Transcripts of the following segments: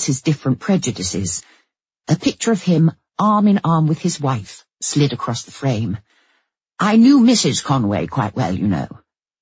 reflects his different prejudices. A picture of him, arm in arm with his wife, slid across the frame. I knew Mrs. Conway quite well, you know.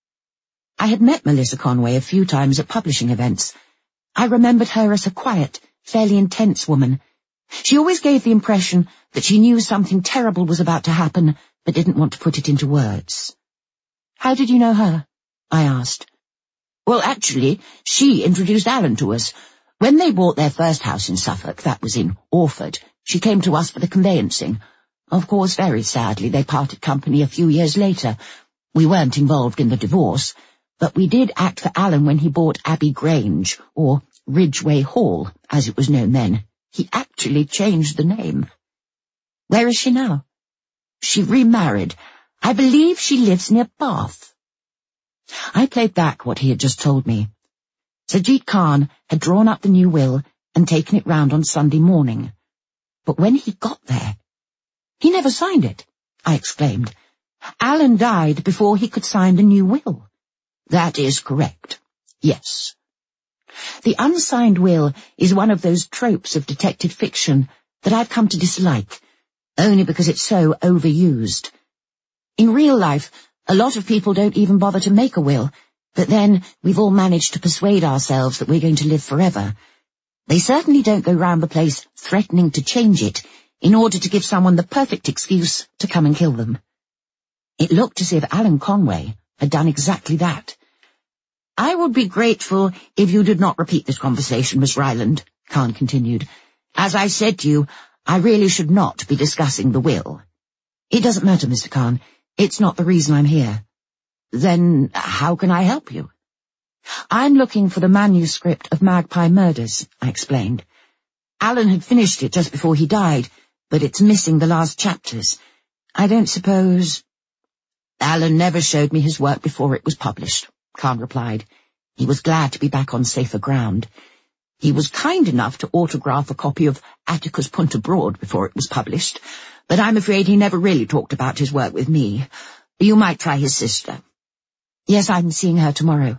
I had met Melissa Conway a few times at publishing events. I remembered her as a quiet, fairly intense woman. She always gave the impression that she knew something terrible was about to happen, but didn't want to put it into words. How did you know her? I asked. Well, actually, she introduced Alan to us. When they bought their first house in Suffolk, that was in Orford, she came to us for the conveyancing. Of course, very sadly, they parted company a few years later. We weren't involved in the divorce, but we did act for Alan when he bought Abbey Grange, or Ridgeway Hall, as it was known then. He actually changed the name. Where is she now? She remarried. I believe she lives near Bath. I played back what he had just told me. Sajid Khan had drawn up the new will and taken it round on Sunday morning. But when he got there, he never signed it, I exclaimed. Alan died before he could sign the new will. That is correct. Yes. The unsigned will is one of those tropes of detective fiction that I've come to dislike, only because it's so overused. In real life, a lot of people don't even bother to make a will, but then we've all managed to persuade ourselves that we're going to live forever. They certainly don't go round the place threatening to change it in order to give someone the perfect excuse to come and kill them. It looked as if Alan Conway had done exactly that. I would be grateful if you did not repeat this conversation, Miss Ryland, Khan continued. As I said to you, I really should not be discussing the will. It doesn't matter, Mr. Khan. It's not the reason I'm here. Then how can I help you? I'm looking for the manuscript of Magpie Murders, I explained. Alan had finished it just before he died, but it's missing the last chapters. I don't suppose... Alan never showed me his work before it was published, Khan replied. He was glad to be back on safer ground. He was kind enough to autograph a copy of Atticus Punt Abroad before it was published, but I'm afraid he never really talked about his work with me. You might try his sister. Yes, I'm seeing her tomorrow.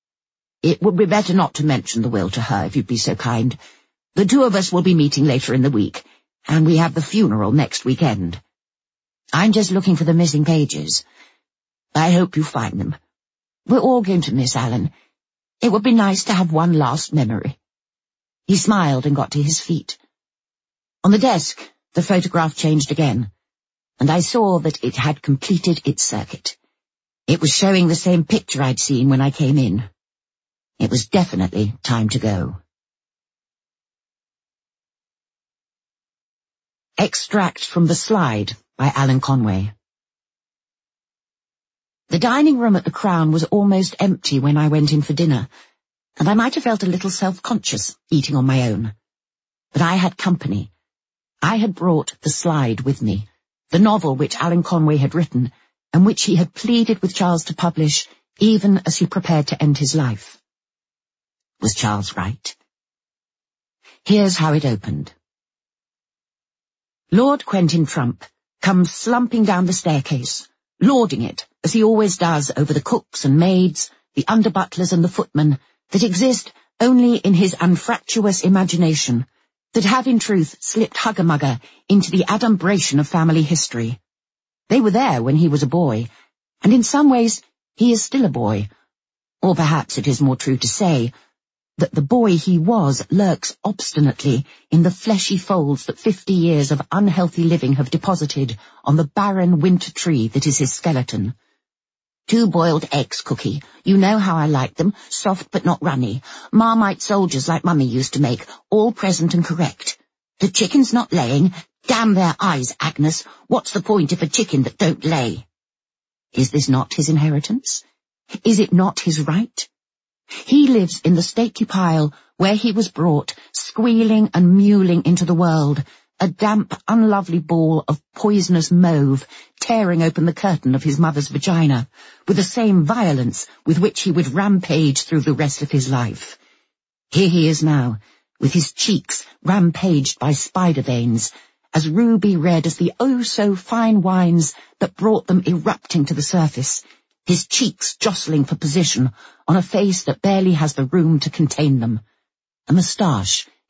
It would be better not to mention the will to her, if you'd be so kind. The two of us will be meeting later in the week, and we have the funeral next weekend. I'm just looking for the missing pages. I hope you find them. We're all going to miss Alan. It would be nice to have one last memory. He smiled and got to his feet. On the desk, the photograph changed again, and I saw that it had completed its circuit. It was showing the same picture I'd seen when I came in. It was definitely time to go. Extract from The Slide by Alan Conway. The dining room at the Crown was almost empty when I went in for dinner, and I might have felt a little self-conscious eating on my own. But I had company. I had brought The Slide with me, the novel which Alan Conway had written, and which he had pleaded with Charles to publish, even as he prepared to end his life. Was Charles right? Here's how it opened. Lord Quentin Trump comes slumping down the staircase, lauding it, as he always does, over the cooks and maids, the under-butlers and the footmen, that exist only in his unfractious imagination, that have in truth slipped hugger-mugger into the adumbration of family history. They were there when he was a boy, and in some ways he is still a boy, or perhaps it is more true to say that the boy he was lurks obstinately in the fleshy folds that 50 years of unhealthy living have deposited on the barren winter tree that is his skeleton. 2 boiled eggs, Cookie. You know how I like them, soft but not runny. Marmite soldiers like Mummy used to make, all present and correct. The chicken's not laying. Damn their eyes, Agnes. What's the point of a chicken that don't lay? Is this not his inheritance? Is it not his right? He lives in the stately pile where he was brought, squealing and mewling into the world, a damp, unlovely ball of poisonous mauve, tearing open the curtain of his mother's vagina, with the same violence with which he would rampage through the rest of his life. Here he is now, with his cheeks rampaged by spider veins, as ruby red as the oh-so-fine wines that brought them erupting to the surface, his cheeks jostling for position on a face that barely has the room to contain them, a moustache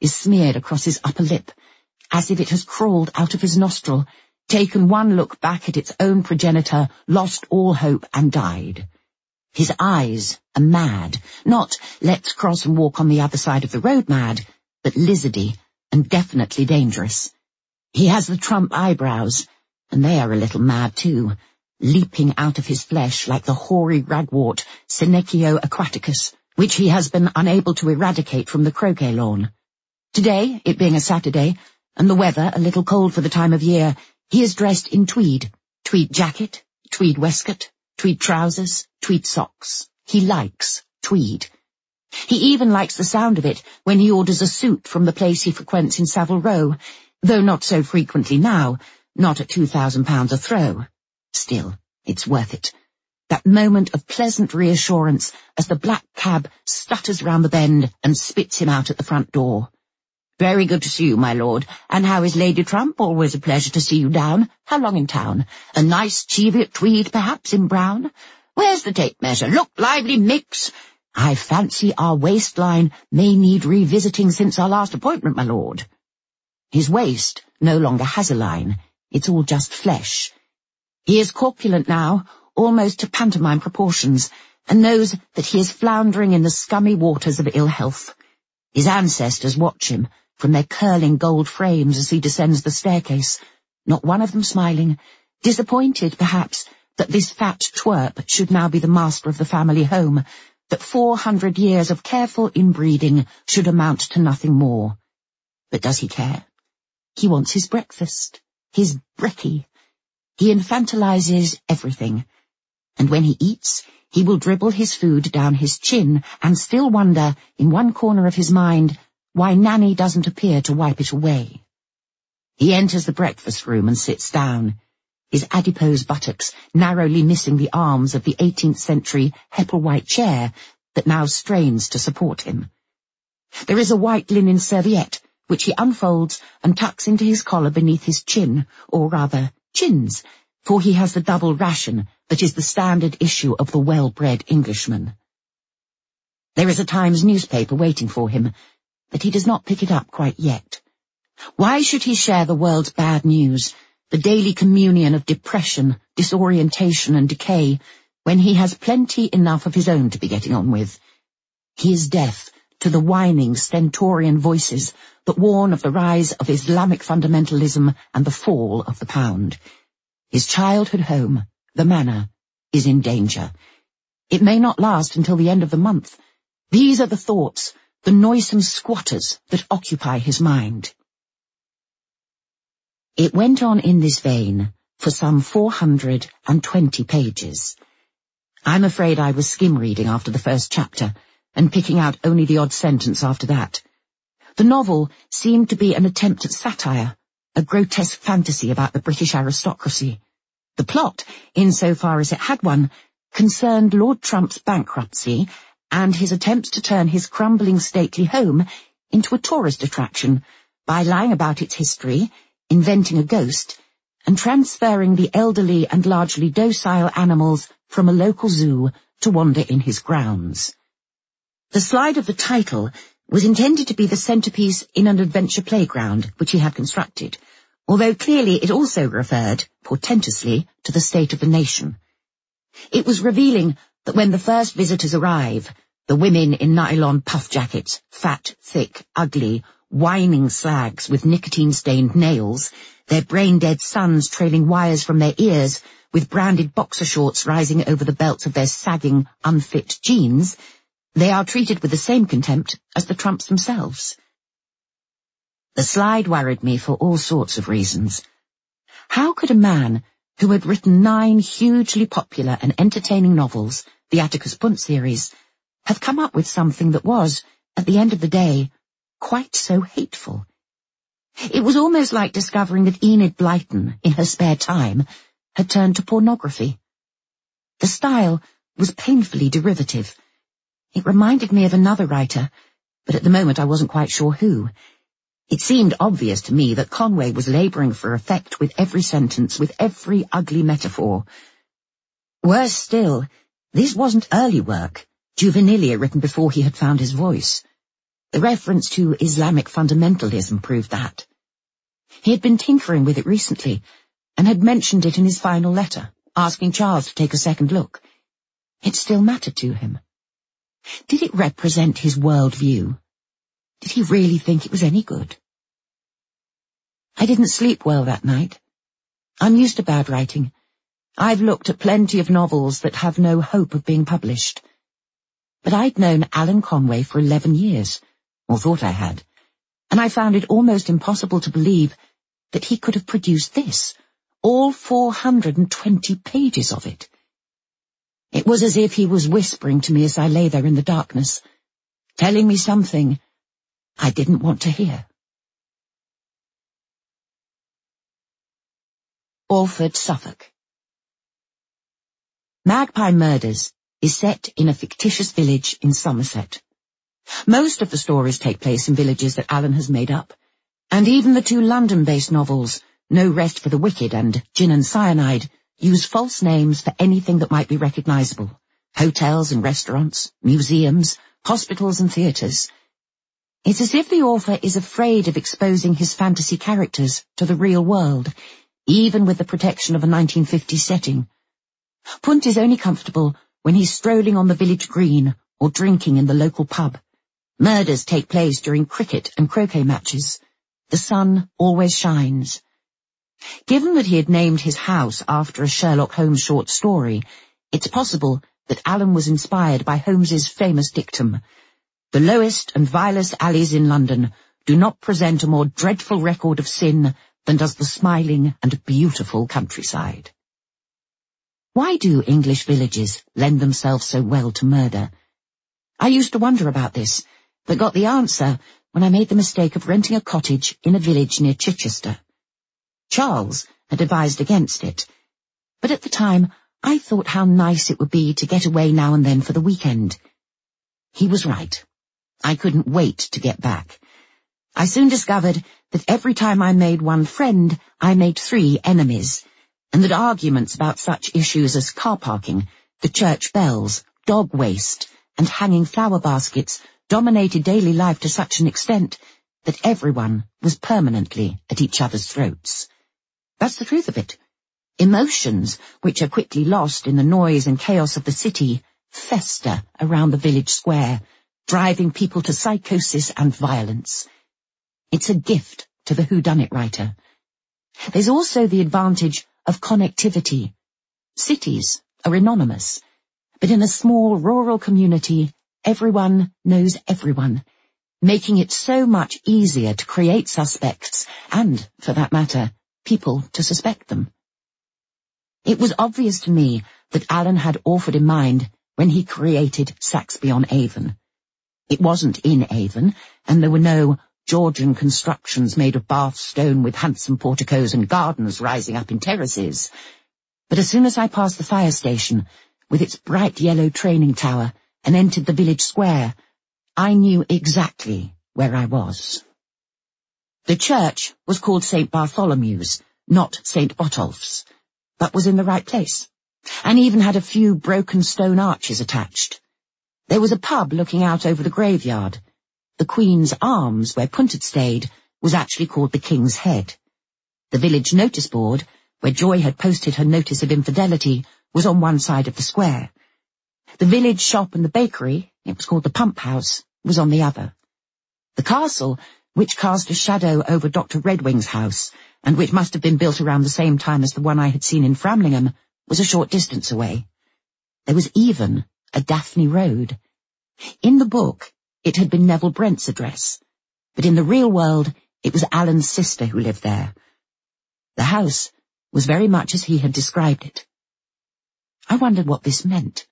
is smeared across his upper lip, as if it has crawled out of his nostril, taken one look back at its own progenitor, lost all hope, and died. His eyes are mad, not let's cross and walk on the other side of the road mad, but lizardy and definitely dangerous. He has the Trump eyebrows, and they are a little mad too, leaping out of his flesh like the hoary ragwort Senecio aquaticus, which he has been unable to eradicate from the croquet lawn. Today, it being a Saturday, and the weather a little cold for the time of year, he is dressed in tweed jacket, tweed waistcoat, tweed trousers, tweed socks. He likes tweed. He even likes the sound of it when he orders a suit from the place he frequents in Savile Row, though not so frequently now, not at £2,000 a throw. Still, it's worth it. That moment of pleasant reassurance as the black cab stutters round the bend and spits him out at the front door. "Very good to see you, my lord. And how is Lady Trump? Always a pleasure to see you down. How long in town? A nice Cheviot tweed, perhaps, in brown? Where's the tape measure? Look, lively, Mix. I fancy our waistline may need revisiting since our last appointment, my lord." His waist no longer has a line. It's all just flesh. He is corpulent now, almost to pantomime proportions, and knows that he is floundering in the scummy waters of ill health. His ancestors watch him from their curling gold frames as he descends the staircase, not one of them smiling, disappointed, perhaps, that this fat twerp should now be the master of the family home, that 400 years of careful inbreeding should amount to nothing more. But does he care? He wants his breakfast, his brekkie. He infantilizes everything, and when he eats, he will dribble his food down his chin and still wonder, in one corner of his mind, why Nanny doesn't appear to wipe it away. He enters the breakfast room and sits down, his adipose buttocks narrowly missing the arms of the 18th century Hepplewhite chair that now strains to support him. There is a white linen serviette, which he unfolds and tucks into his collar beneath his chin, or rather, chins, for he has the double ration that is the standard issue of the well-bred Englishman. There is a Times newspaper waiting for him, but he does not pick it up quite yet. Why should he share the world's bad news, the daily communion of depression, disorientation and decay, when he has plenty enough of his own to be getting on with? He is deaf to the whining stentorian voices that warn of the rise of Islamic fundamentalism and the fall of the pound. His childhood home, the manor, is in danger. It may not last until the end of the month. These are the thoughts, the noisome squatters that occupy his mind. It went on in this vein for some 420 pages. I'm afraid I was skim-reading after the first chapter, and picking out only the odd sentence after that. The novel seemed to be an attempt at satire, a grotesque fantasy about the British aristocracy. The plot, insofar as it had one, concerned Lord Trump's bankruptcy and his attempts to turn his crumbling stately home into a tourist attraction by lying about its history, inventing a ghost, and transferring the elderly and largely docile animals from a local zoo to wander in his grounds. The slide of the title was intended to be the centrepiece in an adventure playground which he had constructed, although clearly it also referred, portentously, to the state of the nation. It was revealing that when the first visitors arrive, the women in nylon puff jackets, fat, thick, ugly, whining slags with nicotine-stained nails, their brain-dead sons trailing wires from their ears, with branded boxer shorts rising over the belts of their sagging, unfit jeans, they are treated with the same contempt as the Trumps themselves. The slide worried me for all sorts of reasons. How could a man who had written 9 hugely popular and entertaining novels, the Atticus Punt series, have come up with something that was, at the end of the day, quite so hateful? It was almost like discovering that Enid Blyton, in her spare time, had turned to pornography. The style was painfully derivative. It reminded me of another writer, but at the moment I wasn't quite sure who. It seemed obvious to me that Conway was labouring for effect with every sentence, with every ugly metaphor. Worse still, this wasn't early work, juvenilia written before he had found his voice. The reference to Islamic fundamentalism proved that. He had been tinkering with it recently and had mentioned it in his final letter, asking Charles to take a second look. It still mattered to him. Did it represent his worldview? Did he really think it was any good? I didn't sleep well that night. I'm used to bad writing. I've looked at plenty of novels that have no hope of being published. But I'd known Alan Conway for 11 years, or thought I had, and I found it almost impossible to believe that he could have produced this, all 420 pages of it. It was as if he was whispering to me as I lay there in the darkness, telling me something I didn't want to hear. Alford, Suffolk. Magpie Murders is set in a fictitious village in Somerset. Most of the stories take place in villages that Alan has made up, and even the two London-based novels, No Rest for the Wicked and Gin and Cyanide, use false names for anything that might be recognizable: hotels and restaurants, museums, hospitals and theatres. It's as if the author is afraid of exposing his fantasy characters to the real world, even with the protection of a 1950s setting. Punt is only comfortable when he's strolling on the village green or drinking in the local pub. Murders take place during cricket and croquet matches. The sun always shines. Given that he had named his house after a Sherlock Holmes short story, it's possible that Alan was inspired by Holmes's famous dictum: "The lowest and vilest alleys in London do not present a more dreadful record of sin than does the smiling and beautiful countryside." Why do English villages lend themselves so well to murder? I used to wonder about this, but got the answer when I made the mistake of renting a cottage in a village near Chichester. Charles had advised against it, but at the time I thought how nice it would be to get away now and then for the weekend. He was right. I couldn't wait to get back. I soon discovered that every time I made one friend, I made 3 enemies, and that arguments about such issues as car parking, the church bells, dog waste, and hanging flower baskets dominated daily life to such an extent that everyone was permanently at each other's throats. That's the truth of it. Emotions, which are quickly lost in the noise and chaos of the city, fester around the village square, driving people to psychosis and violence. It's a gift to the whodunit writer. There's also the advantage of connectivity. Cities are anonymous, but in a small rural community, everyone knows everyone, making it so much easier to create suspects and, for that matter, people to suspect them. It was obvious to me that Alan had Alford in mind when he created Saxby-on-Avon. It wasn't in Avon, and there were no Georgian constructions made of Bath stone with handsome porticos and gardens rising up in terraces. But as soon as I passed the fire station, with its bright yellow training tower, and entered the village square, I knew exactly where I was. The church was called St. Bartholomew's, not St. Botolph's, but was in the right place, and even had a few broken stone arches attached. There was a pub looking out over the graveyard. The Queen's Arms, where Punt had stayed, was actually called the King's Head. The village notice board, where Joy had posted her notice of infidelity, was on one side of the square. The village shop and the bakery, it was called the Pump House, was on the other. The castle, which cast a shadow over Dr. Redwing's house, and which must have been built around the same time as the one I had seen in Framlingham, was a short distance away. There was even a Daphne Road. In the book, it had been Neville Brent's address, but in the real world, it was Alan's sister who lived there. The house was very much as he had described it. I wondered what this meant.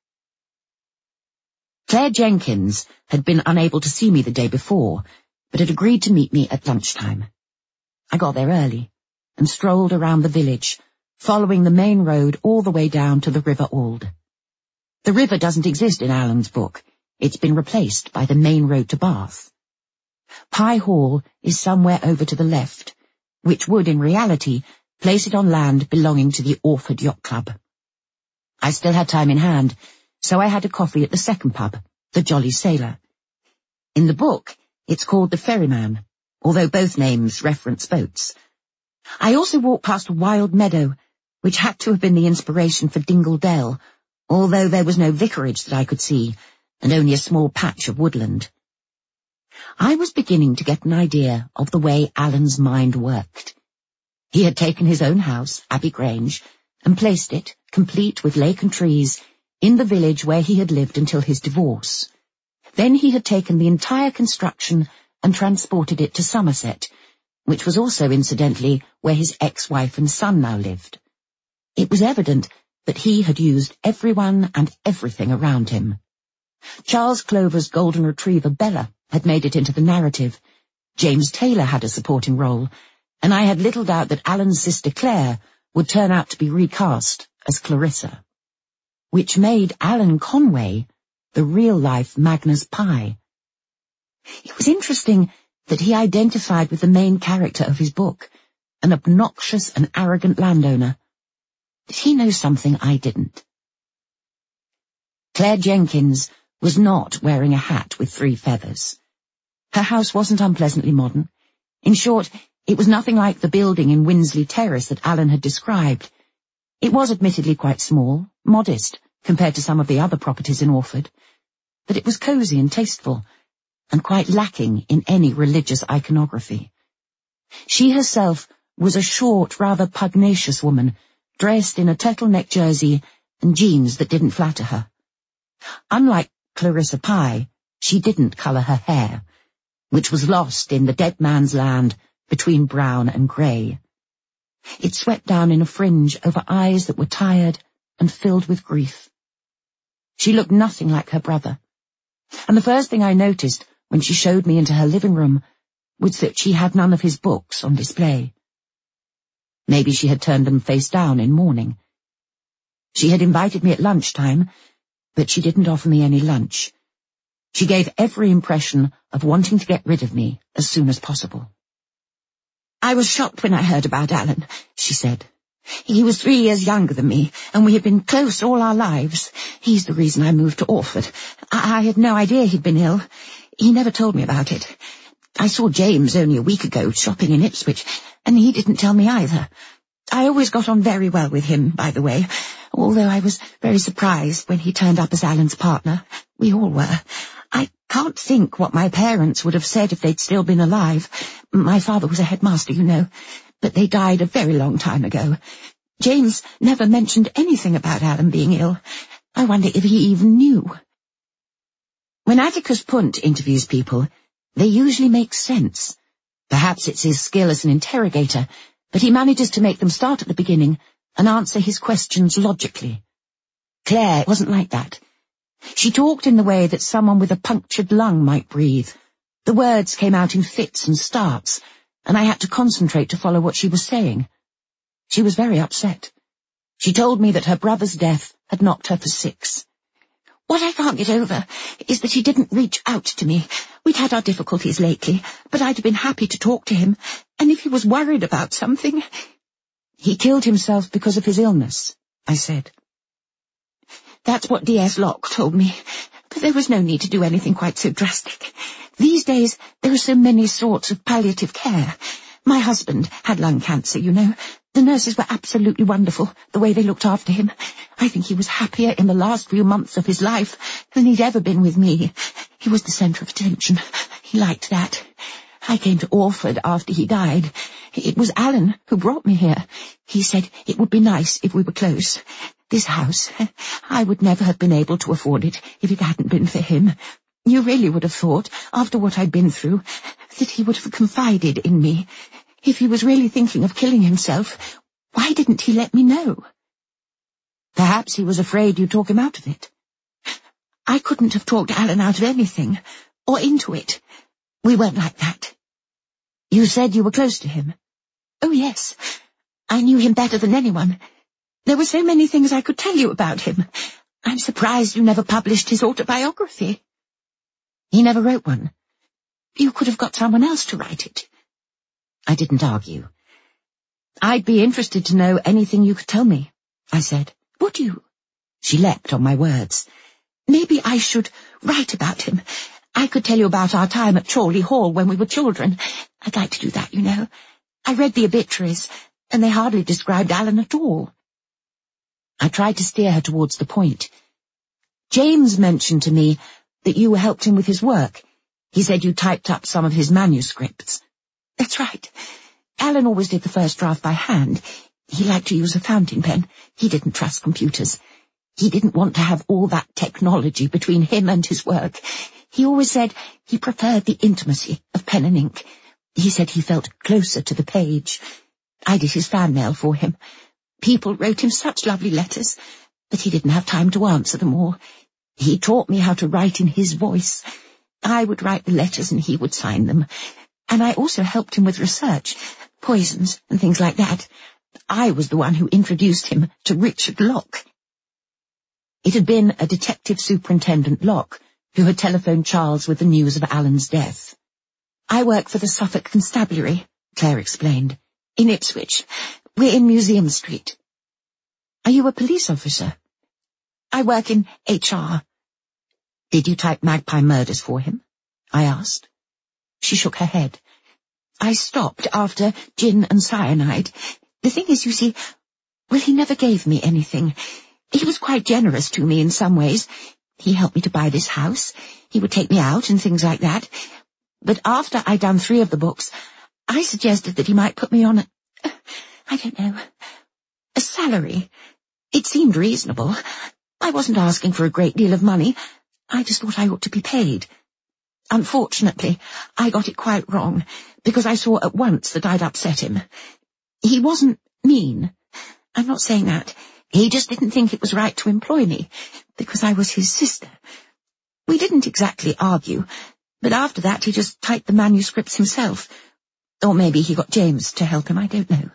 Claire Jenkins had been unable to see me the day before, but had agreed to meet me at lunchtime. I got there early and strolled around the village, following the main road all the way down to the River Ald. The river doesn't exist in Alan's book. It's been replaced by the main road to Bath. Pye Hall is somewhere over to the left, which would, in reality, place it on land belonging to the Orford Yacht Club. I still had time in hand, so I had a coffee at the second pub, the Jolly Sailor. In the book, It's called the Ferryman, although both names reference boats. I also walked past a wild meadow, which had to have been the inspiration for Dingle Dell, although there was no vicarage that I could see, and only a small patch of woodland. I was beginning to get an idea of the way Alan's mind worked. He had taken his own house, Abbey Grange, and placed it, complete with lake and trees, in the village where he had lived until his divorce. Then he had taken the entire construction and transported it to Somerset, which was also, incidentally, where his ex-wife and son now lived. It was evident that he had used everyone and everything around him. Charles Clover's golden retriever Bella had made it into the narrative. James Taylor had a supporting role, and I had little doubt that Alan's sister Claire would turn out to be recast as Clarissa, which made Alan Conway the real-life Magnus Pi. It was interesting that he identified with the main character of his book, an obnoxious and arrogant landowner. Did he know something I didn't? Claire Jenkins was not wearing a hat with 3 feathers. Her house wasn't unpleasantly modern. In short, it was nothing like the building in Winsley Terrace that Alan had described. It was admittedly quite small, modest, compared to some of the other properties in Orford, but it was cosy and tasteful, and quite lacking in any religious iconography. She herself was a short, rather pugnacious woman, dressed in a turtleneck jersey and jeans that didn't flatter her. Unlike Clarissa Pi, she didn't colour her hair, which was lost in the dead man's land between brown and grey. It swept down in a fringe over eyes that were tired and filled with grief. She looked nothing like her brother, and the first thing I noticed when she showed me into her living room was that she had none of his books on display. Maybe she had turned them face down in mourning. She had invited me at lunchtime, but she didn't offer me any lunch. She gave every impression of wanting to get rid of me as soon as possible. "I was shocked when I heard about Alan," she said. "He was 3 years younger than me, and we had been close all our lives. He's the reason I moved to Orford. I had no idea he'd been ill. He never told me about it. I saw James only a week ago shopping in Ipswich, and he didn't tell me either. I always got on very well with him, by the way, although I was very surprised when he turned up as Alan's partner. We all were. I can't think what my parents would have said if they'd still been alive. My father was a headmaster, you know, but they died a very long time ago. James never mentioned anything about Alan being ill. I wonder if he even knew." When Atticus Punt interviews people, they usually make sense. Perhaps it's his skill as an interrogator, but he manages to make them start at the beginning and answer his questions logically. Claire wasn't like that. She talked in the way that someone with a punctured lung might breathe. The words came out in fits and starts, and I had to concentrate to follow what she was saying. She was very upset. She told me that her brother's death had knocked her for 6. "What I can't get over is that he didn't reach out to me. We'd had our difficulties lately, but I'd have been happy to talk to him, and if he was worried about something—" "He killed himself because of his illness," I said. "That's what D.S. Locke told me, but there was no need to do anything quite so drastic. These days there are so many sorts of palliative care. My husband had lung cancer, you know. The nurses were absolutely wonderful, the way they looked after him. I think he was happier in the last few months of his life than he'd ever been with me. He was the centre of attention. He liked that. I came to Orford after he died. It was Alan who brought me here. He said it would be nice if we were close. This house, I would never have been able to afford it if it hadn't been for him. You really would have thought, after what I'd been through, that he would have confided in me. If he was really thinking of killing himself, why didn't he let me know?" "Perhaps he was afraid you'd talk him out of it." "I couldn't have talked Alan out of anything, or into it. We weren't like that." "You said you were close to him." "Oh, yes. I knew him better than anyone. There were so many things I could tell you about him. I'm surprised you never published his autobiography." "He never wrote one." "You could have got someone else to write it." I didn't argue. "I'd be interested to know anything you could tell me," I said. "Would you?" She leapt on my words. "Maybe I should write about him. I could tell you about our time at Chorley Hall when we were children. I'd like to do that, you know. I read the obituaries, and they hardly described Alan at all. I tried to steer her towards the point. James mentioned to me that you helped him with his work. He said you typed up some of his manuscripts. That's right. Alan always did the first draft by hand. He liked to use a fountain pen. He didn't trust computers. He didn't want to have all that technology between him and his work. He always said he preferred the intimacy of pen and ink. He said he felt closer to the page. I did his fan mail for him. People wrote him such lovely letters, but he didn't have time to answer them all. He taught me how to write in his voice. I would write the letters and he would sign them. And I also helped him with research, poisons and things like that. I was the one who introduced him to Richard Locke. It had been a Detective Superintendent Locke who had telephoned Charles with the news of Alan's death. I work for the Suffolk Constabulary, Claire explained, in Ipswich. We're in Museum Street. Are you a police officer? I work in HR. Did you type Magpie Murders for him? I asked. She shook her head. I stopped after gin and cyanide. The thing is, you see, well, he never gave me anything. He was quite generous to me in some ways. He helped me to buy this house. He would take me out and things like that. But after I'd done 3 of the books, I suggested that he might put me on a salary. It seemed reasonable. I wasn't asking for a great deal of money. I just thought I ought to be paid. Unfortunately, I got it quite wrong, because I saw at once that I'd upset him. He wasn't mean. I'm not saying that. He just didn't think it was right to employ me, because I was his sister. We didn't exactly argue, but after that he just typed the manuscripts himself. Or maybe he got James to help him, I don't know.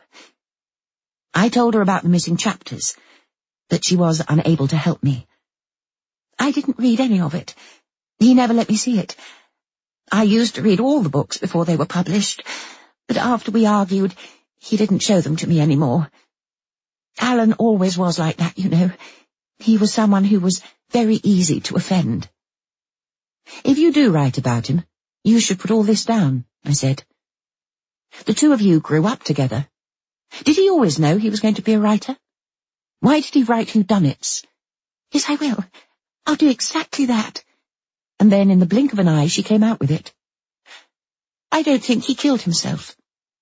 I told her about the missing chapters, that she was unable to help me. I didn't read any of it. He never let me see it. I used to read all the books before they were published, but after we argued, he didn't show them to me anymore. Alan always was like that, you know. He was someone who was very easy to offend. If you do write about him, you should put all this down, I said. The 2 of you grew up together. Did he always know he was going to be a writer? Why did he write whodunits? Yes, I will. I'll do exactly that. And then in the blink of an eye she came out with it. I don't think he killed himself.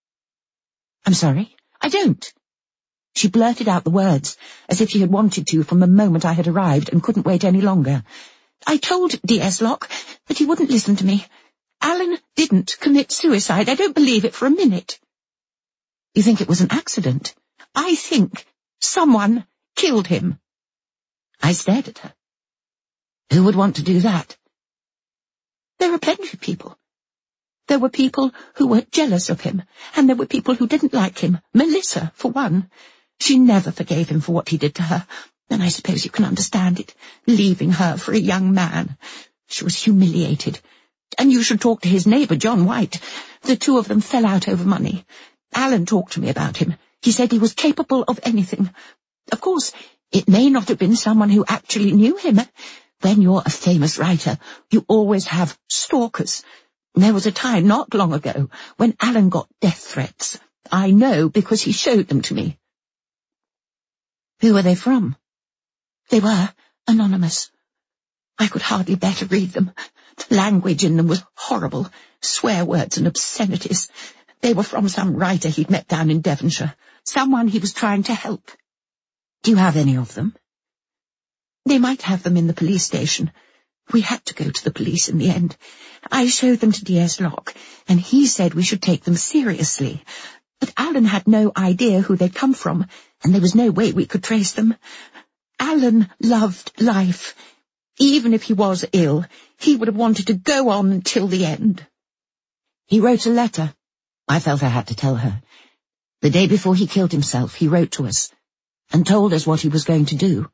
I'm sorry, I don't. She blurted out the words, as if she had wanted to from the moment I had arrived and couldn't wait any longer. I told D.S. Locke, but he wouldn't listen to me. Alan didn't commit suicide. I don't believe it for a minute. You think it was an accident? I think someone killed him. I stared at her. Who would want to do that? There are plenty of people. There were people who were jealous of him, and there were people who didn't like him. Melissa, for one. She never forgave him for what he did to her, and I suppose you can understand it, leaving her for a young man. She was humiliated. And you should talk to his neighbour, John White. The 2 of them fell out over money. Alan talked to me about him. He said he was capable of anything. Of course, it may not have been someone who actually knew him. When you're a famous writer, you always have stalkers. There was a time not long ago when Alan got death threats. I know because he showed them to me. Who were they from? They were anonymous. I could hardly bear to read them. The language in them was horrible, swear words and obscenities. They were from some writer he'd met down in Devonshire, someone he was trying to help. Do you have any of them? They might have them in the police station. We had to go to the police in the end. I showed them to D.S. Locke, and he said we should take them seriously. But Alan had no idea who they'd come from, and there was no way we could trace them. Alan loved life. Even if he was ill, he would have wanted to go on until the end. He wrote a letter. I felt I had to tell her. The day before he killed himself, he wrote to us, and told us what he was going to do.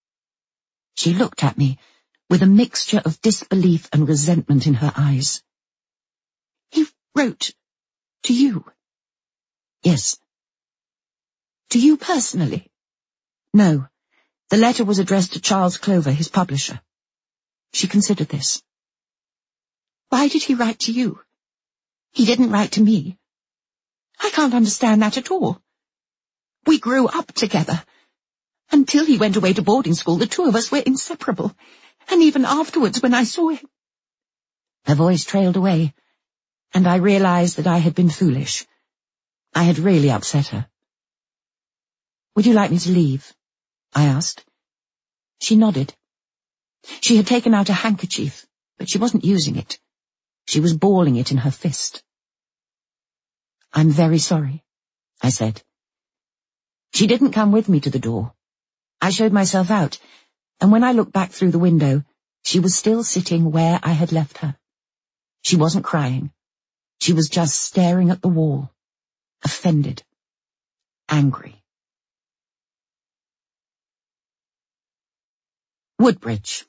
She looked at me, with a mixture of disbelief and resentment in her eyes. He wrote to you? Yes. To you personally? No. The letter was addressed to Charles Clover, his publisher. She considered this. Why did he write to you? He didn't write to me. I can't understand that at all. We grew up together. Until he went away to boarding school, the two of us were inseparable. And even afterwards, when I saw him... Her voice trailed away, and I realized that I had been foolish. I had really upset her. Would you like me to leave? I asked. She nodded. She had taken out a handkerchief, but she wasn't using it. She was balling it in her fist. I'm very sorry, I said. She didn't come with me to the door. I showed myself out, and when I looked back through the window, she was still sitting where I had left her. She wasn't crying. She was just staring at the wall, offended, angry. Woodbridge.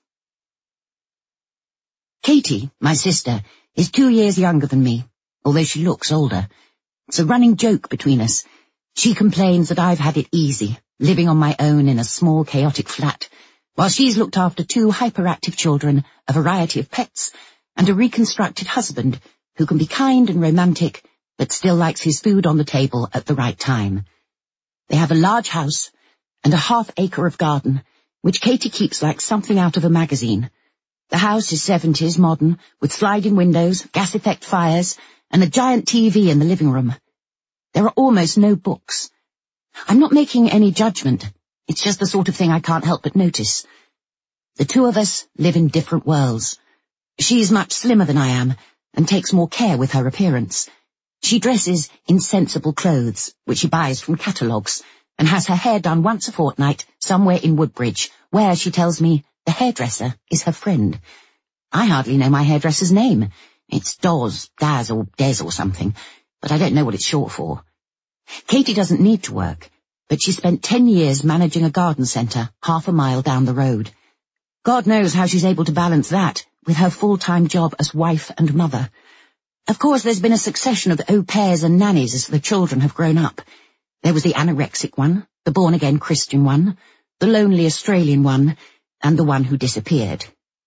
Katie, my sister, is 2 years younger than me, although she looks older. It's a running joke between us. She complains that I've had it easy, living on my own in a small, chaotic flat, while she's looked after 2 hyperactive children, a variety of pets, and a reconstructed husband who can be kind and romantic, but still likes his food on the table at the right time. They have a large house and a half-acre of garden, which Katie keeps like something out of a magazine. The house is 70s modern, with sliding windows, gas effect fires, and a giant TV in the living room. There are almost no books. I'm not making any judgment. It's just the sort of thing I can't help but notice. The two of us live in different worlds. She's much slimmer than I am, and takes more care with her appearance. She dresses in sensible clothes, which she buys from catalogues, and has her hair done once a fortnight somewhere in Woodbridge, where, she tells me, the hairdresser is her friend. I hardly know my hairdresser's name. It's Daz or Des or something, but I don't know what it's short for. Katie doesn't need to work, but she spent 10 years managing a garden centre half a mile down the road. God knows how she's able to balance that with her full-time job as wife and mother. Of course, there's been a succession of au pairs and nannies as the children have grown up. There was the anorexic one, the born-again Christian one, the lonely Australian one, and the one who disappeared.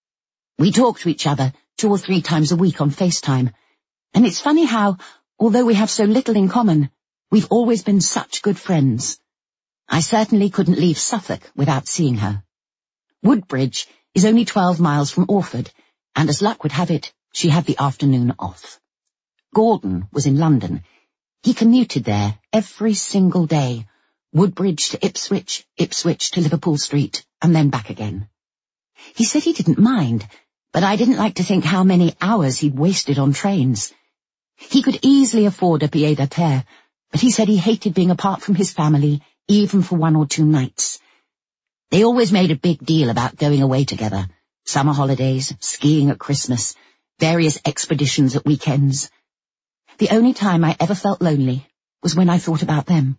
We talk to each other 2 or 3 times a week on FaceTime, and it's funny how, although we have so little in common, we've always been such good friends. I certainly couldn't leave Suffolk without seeing her. Woodbridge is only 12 miles from Orford, and as luck would have it, she had the afternoon off. Gordon was in London. He commuted there every single day, Woodbridge to Ipswich, Ipswich to Liverpool Street, and then back again. He said he didn't mind, but I didn't like to think how many hours he'd wasted on trains. He could easily afford a pied-à-terre, but he said he hated being apart from his family, even for 1 or 2 nights. They always made a big deal about going away together. Summer holidays, skiing at Christmas, various expeditions at weekends. The only time I ever felt lonely was when I thought about them.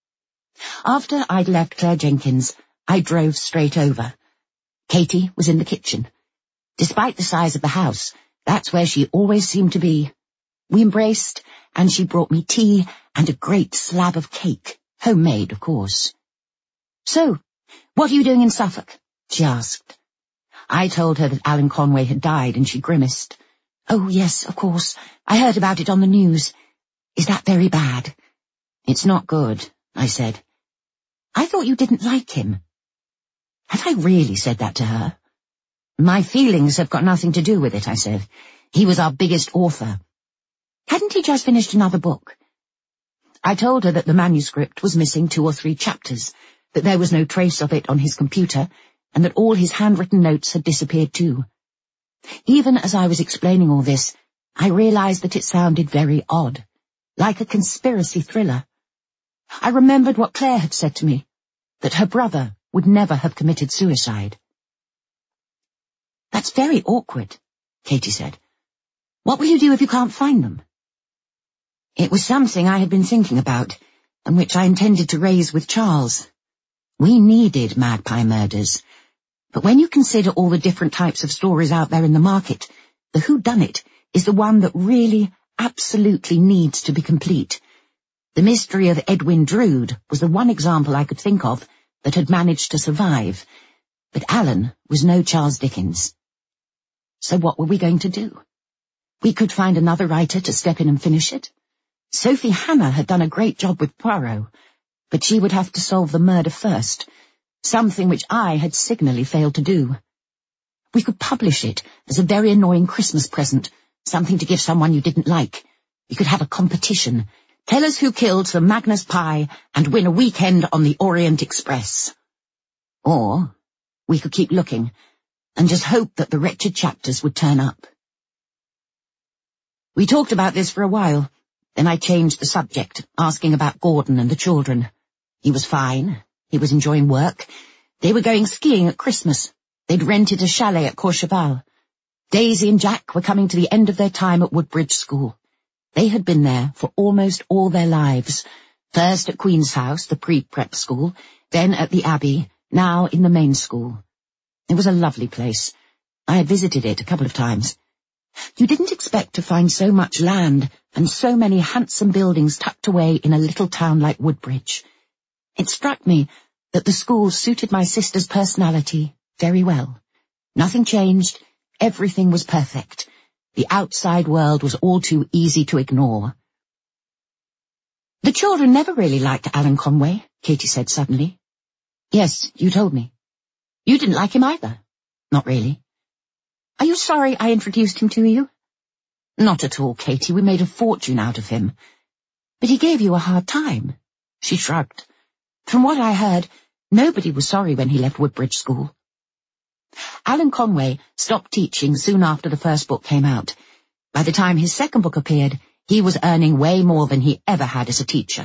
After I'd left Claire Jenkins, I drove straight over. Katie was in the kitchen. Despite the size of the house, that's where she always seemed to be. We embraced, and she brought me tea and a great slab of cake, homemade, of course. "So, what are you doing in Suffolk?" she asked. I told her that Alan Conway had died, and she grimaced. "Oh, yes, of course. I heard about it on the news. Is that very bad?" "It's not good," I said. "I thought you didn't like him." Had I really said that to her? "My feelings have got nothing to do with it," I said. "He was our biggest author." Hadn't he just finished another book? I told her that the manuscript was missing 2 or 3 chapters, that there was no trace of it on his computer, and that all his handwritten notes had disappeared too. Even as I was explaining all this, I realized that it sounded very odd, like a conspiracy thriller. I remembered what Claire had said to me, that her brother would never have committed suicide. "That's very awkward," Katie said. "What will you do if you can't find them?" It was something I had been thinking about, and which I intended to raise with Charles. We needed Magpie Murders, but when you consider all the different types of stories out there in the market, the whodunit is the one that really, absolutely needs to be complete. The mystery of Edwin Drood was the one example I could think of that had managed to survive, but Alan was no Charles Dickens. So what were we going to do? We could find another writer to step in and finish it. Sophie Hannah had done a great job with Poirot, but she would have to solve the murder first, something which I had signally failed to do. We could publish it as a very annoying Christmas present, something to give someone you didn't like. We could have a competition. Tell us who killed Sir Magnus Pye and win a weekend on the Orient Express. Or we could keep looking and just hope that the wretched chapters would turn up. We talked about this for a while. Then I changed the subject, asking about Gordon and the children. He was fine. He was enjoying work. They were going skiing at Christmas. They'd rented a chalet at Courchevel. Daisy and Jack were coming to the end of their time at Woodbridge School. They had been there for almost all their lives, first at Queen's House, the pre-prep school, then at the Abbey, now in the main school. It was a lovely place. I had visited it a couple of times. You didn't expect to find so much land and so many handsome buildings tucked away in a little town like Woodbridge. It struck me that the school suited my sister's personality very well. Nothing changed. Everything was perfect. The outside world was all too easy to ignore. The children never really liked Alan Conway, Katie said suddenly. Yes, you told me. You didn't like him either. Not really. Are you sorry I introduced him to you? Not at all, Katie. We made a fortune out of him. But he gave you a hard time. She shrugged. From what I heard, nobody was sorry when he left Woodbridge School. Alan Conway stopped teaching soon after the first book came out. By the time his second book appeared, he was earning way more than he ever had as a teacher.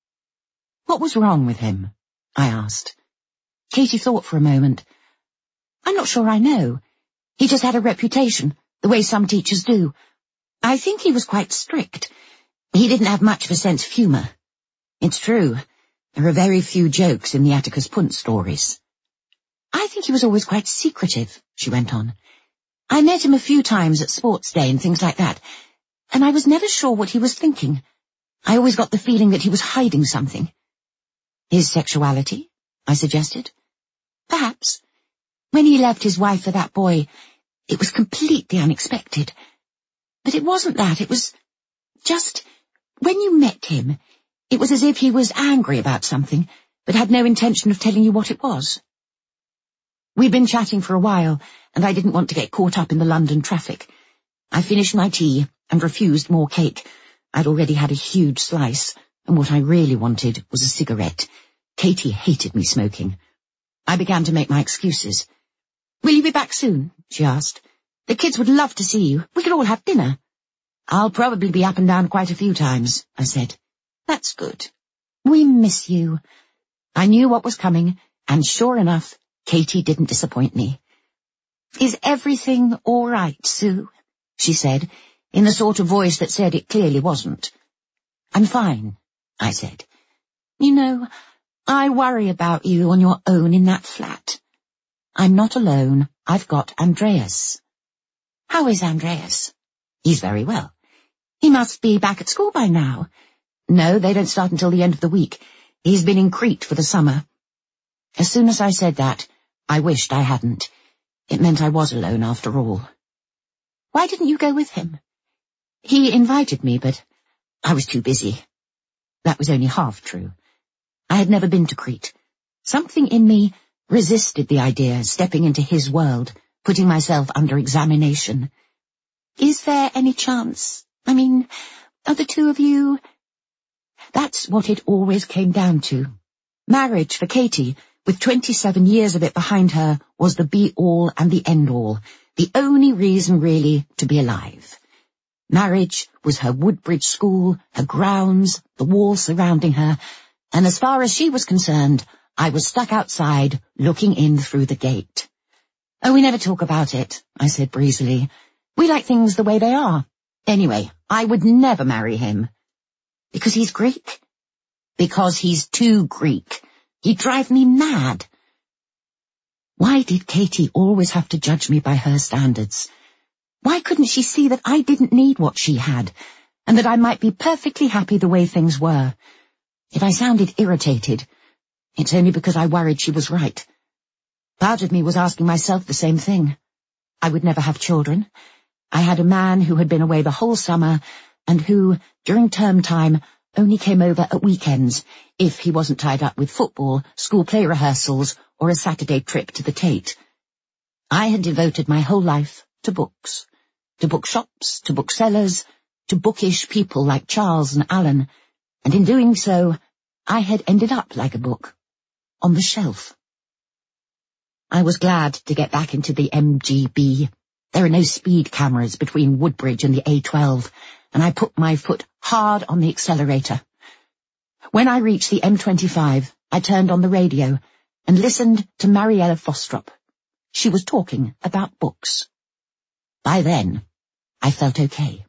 What was wrong with him? I asked. Katie thought for a moment. I'm not sure I know. He just had a reputation, the way some teachers do. I think he was quite strict. He didn't have much of a sense of humour. It's true, there are very few jokes in the Atticus Punt stories. I think he was always quite secretive, she went on. I met him a few times at sports day and things like that, and I was never sure what he was thinking. I always got the feeling that he was hiding something. His sexuality, I suggested. Perhaps. When he left his wife for that boy, it was completely unexpected. But it wasn't that, it was just, when you met him, it was as if he was angry about something, but had no intention of telling you what it was. We'd been chatting for a while, and I didn't want to get caught up in the London traffic. I finished my tea and refused more cake. I'd already had a huge slice, and what I really wanted was a cigarette. Katie hated me smoking. I began to make my excuses. Will you be back soon? She asked. The kids would love to see you. We could all have dinner. I'll probably be up and down quite a few times, I said. That's good. We miss you. I knew what was coming, and sure enough, Katie didn't disappoint me. Is everything all right, Sue? She said, in the sort of voice that said it clearly wasn't. I'm fine, I said. You know, I worry about you on your own in that flat. I'm not alone. I've got Andreas. How is Andreas? He's very well. He must be back at school by now. No, they don't start until the end of the week. He's been in Crete for the summer. As soon as I said that, I wished I hadn't. It meant I was alone after all. Why didn't you go with him? He invited me, but I was too busy. That was only half true. I had never been to Crete. Something in me resisted the idea of stepping into his world, putting myself under examination. Is there any chance? I mean, are the two of you? That's what it always came down to. Marriage for Katie, with 27 years of it behind her, was the be-all and the end-all, the only reason really to be alive. Marriage was her Woodbridge School, her grounds, the walls surrounding her, and as far as she was concerned, I was stuck outside, looking in through the gate. Oh, we never talk about it, I said breezily. We like things the way they are. Anyway, I would never marry him. Because he's Greek? Because he's too Greek. He'd drive me mad. Why did Katie always have to judge me by her standards? Why couldn't she see that I didn't need what she had, and that I might be perfectly happy the way things were? If I sounded irritated, it's only because I worried she was right. Part of me was asking myself the same thing. I would never have children. I had a man who had been away the whole summer and who, during term time, only came over at weekends if he wasn't tied up with football, school play rehearsals, or a Saturday trip to the Tate. I had devoted my whole life to books, to bookshops, to booksellers, to bookish people like Charles and Alan, and in doing so, I had ended up like a book, on the shelf. I was glad to get back into the MGB. There are no speed cameras between Woodbridge and the A12, and I put my foot hard on the accelerator. When I reached the M25, I turned on the radio and listened to Mariella Fostrop. She was talking about books. By then, I felt okay.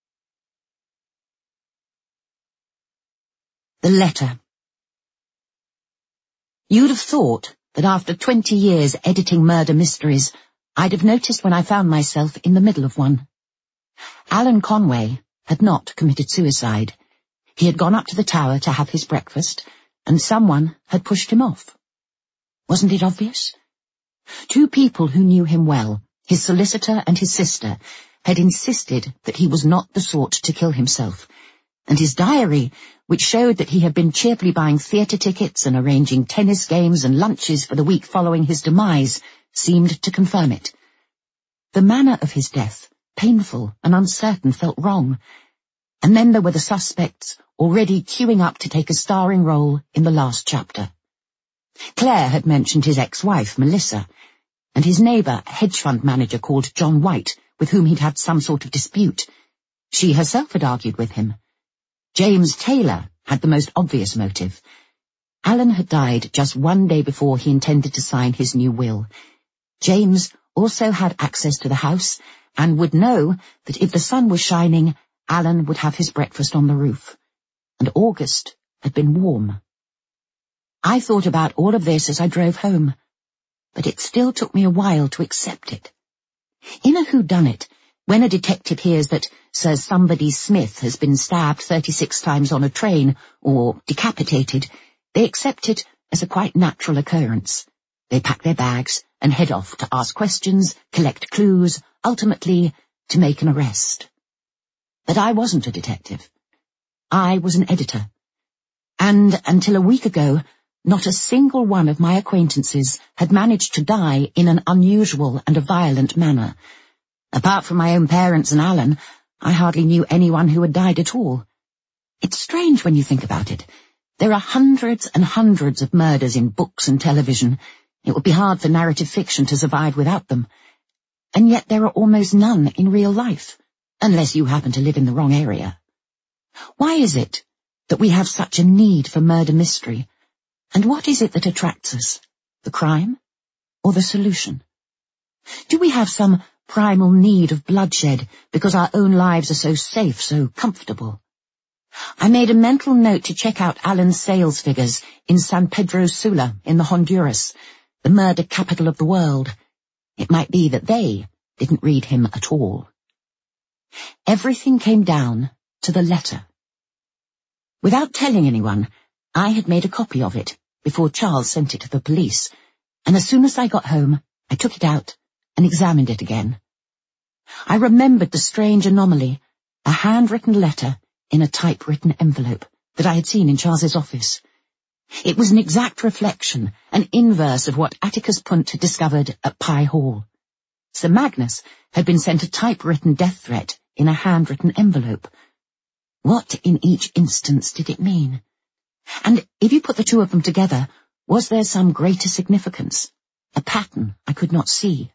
The letter. You'd have thought that after 20 years editing murder mysteries, I'd have noticed when I found myself in the middle of one. Alan Conway had not committed suicide. He had gone up to the tower to have his breakfast, and someone had pushed him off. Wasn't it obvious? Two people who knew him well, his solicitor and his sister, had insisted that he was not the sort to kill himself, and his diary, which showed that he had been cheerfully buying theatre tickets and arranging tennis games and lunches for the week following his demise, seemed to confirm it. The manner of his death, painful and uncertain, felt wrong, and then there were the suspects already queuing up to take a starring role in the last chapter. Claire had mentioned his ex-wife, Melissa, and his neighbour, a hedge fund manager called John White, with whom he'd had some sort of dispute. She herself had argued with him. James Taylor had the most obvious motive. Alan had died just one day before he intended to sign his new will. James also had access to the house and would know that if the sun was shining, Alan would have his breakfast on the roof. And August had been warm. I thought about all of this as I drove home, but it still took me a while to accept it. In a whodunit, when a detective hears that Sir Somebody Smith has been stabbed 36 times on a train or decapitated, they accept it as a quite natural occurrence. They pack their bags and head off to ask questions, collect clues, ultimately to make an arrest. But I wasn't a detective. I was an editor. And until a week ago, not a single one of my acquaintances had managed to die in an unusual and a violent manner. Apart from my own parents and Alan, I hardly knew anyone who had died at all. It's strange when you think about it. There are hundreds and hundreds of murders in books and television. It would be hard for narrative fiction to survive without them. And yet there are almost none in real life, unless you happen to live in the wrong area. Why is it that we have such a need for murder mystery? And what is it that attracts us? The crime or the solution? Do we have some primal need of bloodshed because our own lives are so safe, so comfortable? I made a mental note to check out Alan's sales figures in San Pedro Sula in the Honduras, the murder capital of the world. It might be that they didn't read him at all. Everything came down to the letter. Without telling anyone, I had made a copy of it before Charles sent it to the police, and as soon as I got home, I took it out and examined it again. I remembered the strange anomaly, a handwritten letter in a typewritten envelope that I had seen in Charles's office. It was an exact reflection, an inverse of what Atticus Punt had discovered at Pye Hall. Sir Magnus had been sent a typewritten death threat in a handwritten envelope. What in each instance did it mean? And if you put the two of them together, was there some greater significance, a pattern I could not see?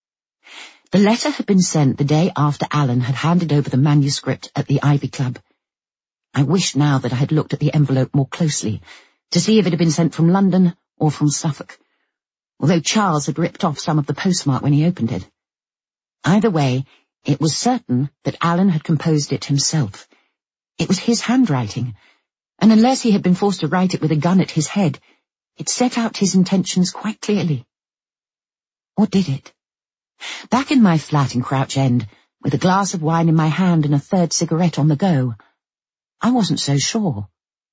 The letter had been sent the day after Alan had handed over the manuscript at the Ivy Club. I wished now that I had looked at the envelope more closely, to see if it had been sent from London or from Suffolk, although Charles had ripped off some of the postmark when he opened it. Either way, it was certain that Alan had composed it himself. It was his handwriting, and unless he had been forced to write it with a gun at his head, it set out his intentions quite clearly. Or did it? Back in my flat in Crouch End, with a glass of wine in my hand and a third cigarette on the go, I wasn't so sure.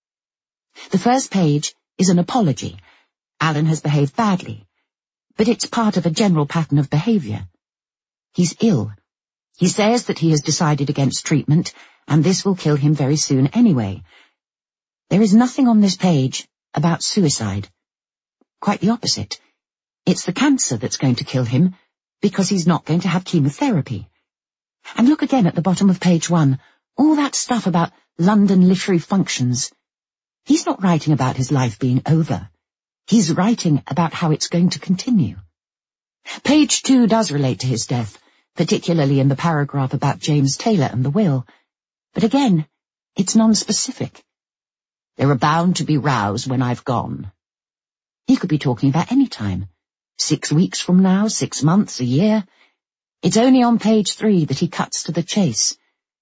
The first page is an apology. Alan has behaved badly, but it's part of a general pattern of behaviour. He's ill. He says that he has decided against treatment, and this will kill him very soon anyway. There is nothing on this page about suicide. Quite the opposite. It's the cancer that's going to kill him, because he's not going to have chemotherapy. And look again at the bottom of page 1, all that stuff about London literary functions. He's not writing about his life being over. He's writing about how it's going to continue. Page 2 does relate to his death, particularly in the paragraph about James Taylor and the will. But again, it's non-specific. There are bound to be rows when I've gone. He could be talking about any time. 6 weeks from now, 6 months, a year. It's only on page 3 that he cuts to the chase.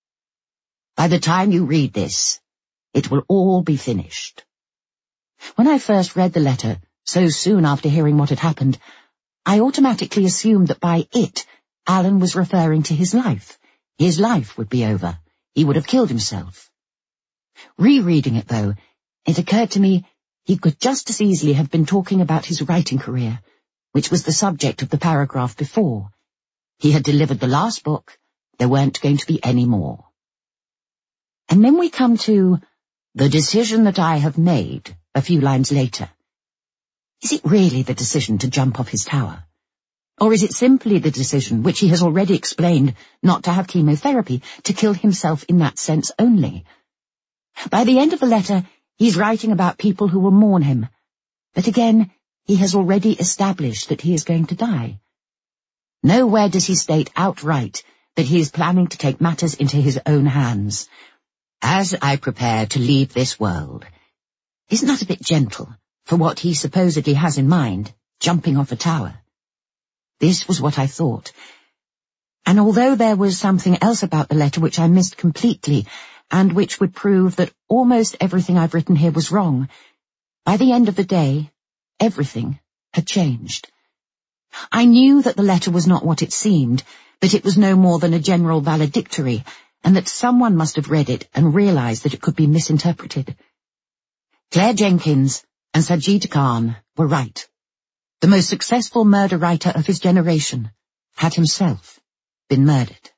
By the time you read this, it will all be finished. When I first read the letter, so soon after hearing what had happened, I automatically assumed that by it, Alan was referring to his life. His life would be over. He would have killed himself. Rereading it, though, it occurred to me he could just as easily have been talking about his writing career, which was the subject of the paragraph before. He had delivered the last book. There weren't going to be any more. And then we come to the decision that I have made a few lines later. Is it really the decision to jump off his tower? Or is it simply the decision, which he has already explained, not to have chemotherapy, to kill himself in that sense only? By the end of the letter, he's writing about people who will mourn him. But again, he has already established that he is going to die. Nowhere does he state outright that he is planning to take matters into his own hands. As I prepare to leave this world. Isn't that a bit gentle for what he supposedly has in mind, jumping off a tower? This was what I thought. And although there was something else about the letter which I missed completely, and which would prove that almost everything I've written here was wrong, by the end of the day, everything had changed. I knew that the letter was not what it seemed, that it was no more than a general valedictory, and that someone must have read it and realized that it could be misinterpreted. Claire Jenkins and Sajid Khan were right. The most successful murder writer of his generation had himself been murdered.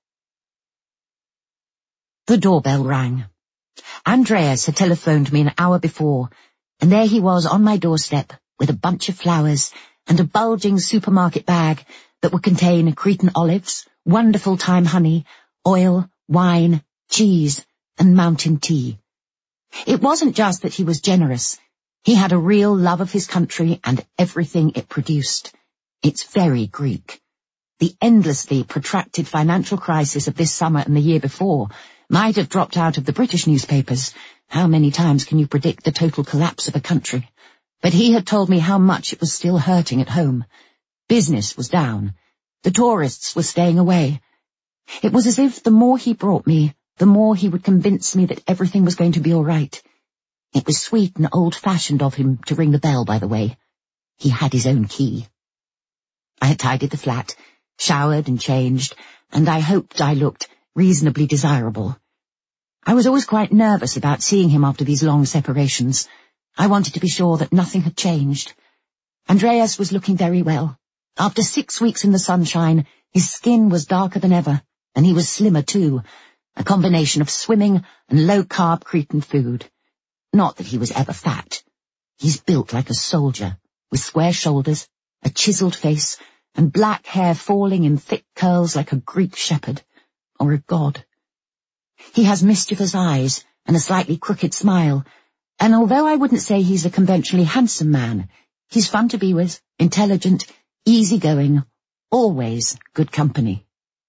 The doorbell rang. Andreas had telephoned me an hour before, and there he was on my doorstep with a bunch of flowers and a bulging supermarket bag that would contain Cretan olives, wonderful thyme honey, oil, wine, cheese, and mountain tea. It wasn't just that he was generous. He had a real love of his country and everything it produced. It's very Greek. The endlessly protracted financial crisis of this summer and the year before might have dropped out of the British newspapers. How many times can you predict the total collapse of a country? But he had told me how much it was still hurting at home. Business was down. The tourists were staying away. It was as if the more he brought me, the more he would convince me that everything was going to be all right. It was sweet and old-fashioned of him to ring the bell, by the way. He had his own key. I had tidied the flat, showered and changed, and I hoped I looked reasonably desirable. I was always quite nervous about seeing him after these long separations. I wanted to be sure that nothing had changed. Andreas was looking very well. After 6 weeks in the sunshine, his skin was darker than ever, and he was slimmer too, a combination of swimming and low-carb Cretan food. Not that he was ever fat. He's built like a soldier, with square shoulders, a chiseled face, and black hair falling in thick curls like a Greek shepherd, or a god. He has mischievous eyes and a slightly crooked smile, and although I wouldn't say he's a conventionally handsome man, he's fun to be with, intelligent, easygoing, always good company.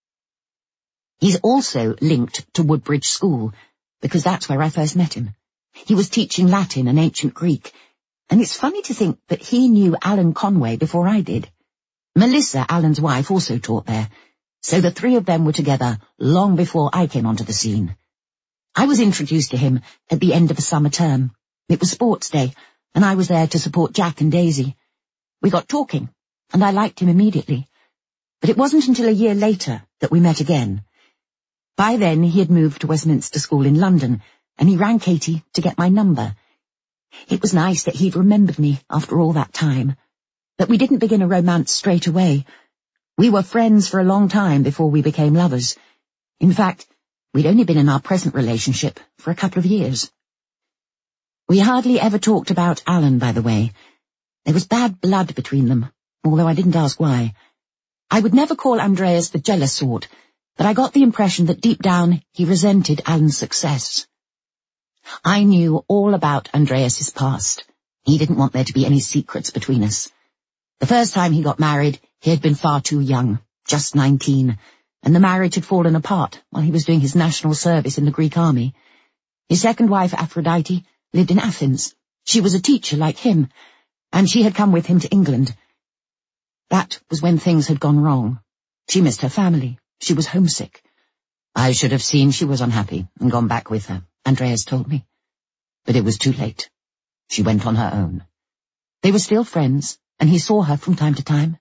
He's also linked to Woodbridge School, because that's where I first met him. He was teaching Latin and ancient Greek, and it's funny to think that he knew Alan Conway before I did. Melissa, Alan's wife, also taught there, so the three of them were together long before I came onto the scene. I was introduced to him at the end of a summer term. It was sports day, and I was there to support Jack and Daisy. We got talking, and I liked him immediately. But it wasn't until a year later that we met again. By then he had moved to Westminster School in London, and he rang Katie to get my number. It was nice that he'd remembered me after all that time, but we didn't begin a romance straight away. We were friends for a long time before we became lovers, In fact, we'd only been in our present relationship for a couple of years. We hardly ever talked about Alan, by the way. There was bad blood between them, although I didn't ask why. I would never call Andreas the jealous sort, but I got the impression that deep down he resented Alan's success. I knew all about Andreas's past. He didn't want there to be any secrets between us. The first time he got married, he had been far too young, just 19, and the marriage had fallen apart while he was doing his national service in the Greek army. His second wife, Aphrodite, lived in Athens. She was a teacher like him, and she had come with him to England. That was when things had gone wrong. She missed her family. She was homesick. I should have seen she was unhappy and gone back with her, Andreas told me. But it was too late. She went on her own. They were still friends, and he saw her from time to time.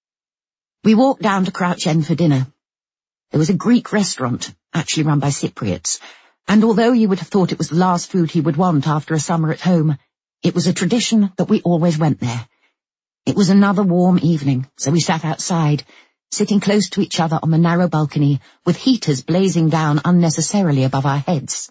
We walked down to Crouch End for dinner. There was a Greek restaurant, actually run by Cypriots, and although you would have thought it was the last food he would want after a summer at home, it was a tradition that we always went there. It was another warm evening, so we sat outside, sitting close to each other on the narrow balcony, with heaters blazing down unnecessarily above our heads.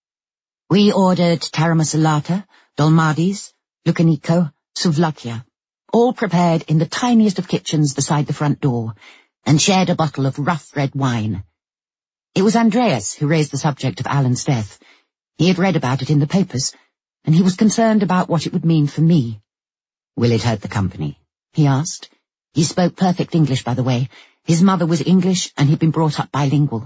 We ordered taramasalata, dolmadis, lukaniko, souvlakia, all prepared in the tiniest of kitchens beside the front door, and shared a bottle of rough red wine. It was Andreas who raised the subject of Alan's death. He had read about it in the papers, and he was concerned about what it would mean for me. "Will it hurt the company?" he asked. He spoke perfect English, by the way. His mother was English, and he'd been brought up bilingual.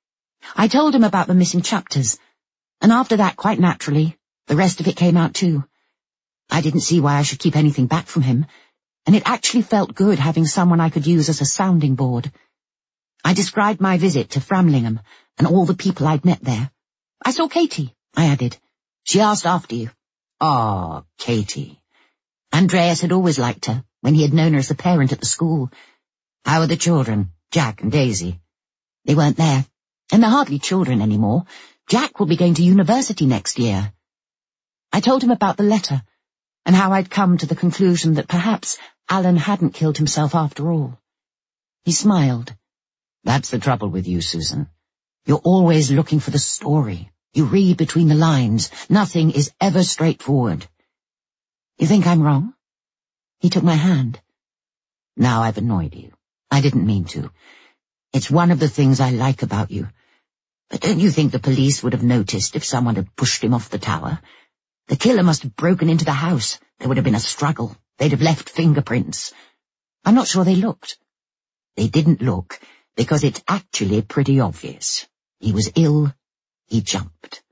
I told him about the missing chapters, and after that, quite naturally, the rest of it came out too. I didn't see why I should keep anything back from him, and it actually felt good having someone I could use as a sounding board. I described my visit to Framlingham and all the people I'd met there. "I saw Katie," I added. "She asked after you." "Ah, Katie." Andreas had always liked her when he had known her as a parent at the school. "How are the children, Jack and Daisy?" "They weren't there, and they're hardly children anymore. Jack will be going to university next year." I told him about the letter, and how I'd come to the conclusion that perhaps Alan hadn't killed himself after all. He smiled. "That's the trouble with you, Susan. You're always looking for the story. You read between the lines. Nothing is ever straightforward." "You think I'm wrong?" He took my hand. "Now I've annoyed you. I didn't mean to. It's one of the things I like about you. But don't you think the police would have noticed if someone had pushed him off the tower? The killer must have broken into the house. There would have been a struggle. They'd have left fingerprints." "I'm not sure they looked." "They didn't look because it's actually pretty obvious. He was ill. He jumped."